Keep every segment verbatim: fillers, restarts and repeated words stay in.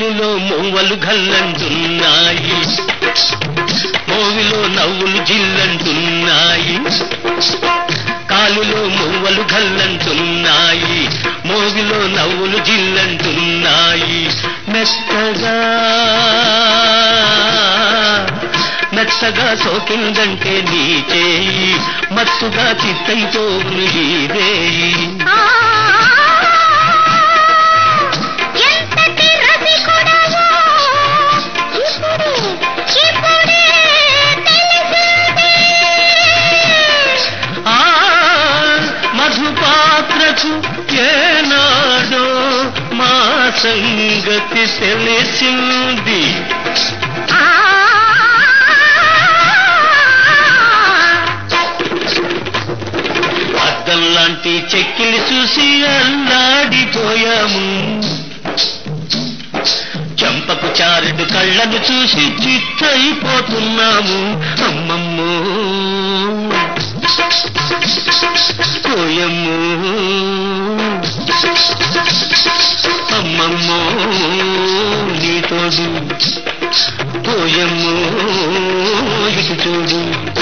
కాలులో మొవ్వలు గల్లంటున్నాయి, మోవిలో నవ్వులు జిల్లంటున్నాయి. కాలులో మొవ్వలు గల్లంటున్నాయి, మోవిలో నవ్వులు జిల్లంటున్నాయి. మెత్తగా మెత్తగా సోకిందంటే నీ చేయి, మత్తుగా చిత్తైపోను ఈ రేయి. ఏనాడో మా సంగతి తెలిసింది, అద్దంలాంటి చెక్కిలి చూసి అల్లాడిపోయాము. చంపకు చారెడు కళ్ళను చూసి చిత్తైపోతున్నాము. అమ్మమ్మో పోయమ్మో అమ్మమ్మో నీ తోడు, పోయమ్మో ఇటు చూడు.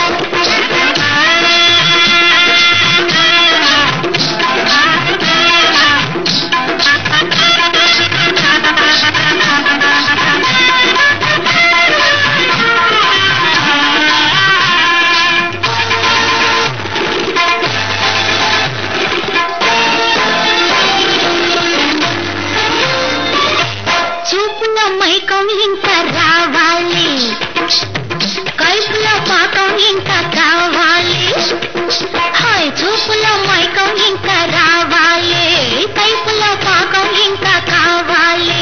మైకం ఇంకా రావాలి, కైపులో పాకం ఇంకా కావాలి. హాయ్ చూపులో మైకం ఇంకా రావాలి, కైపులో పాకం ఇంకా కావాలి.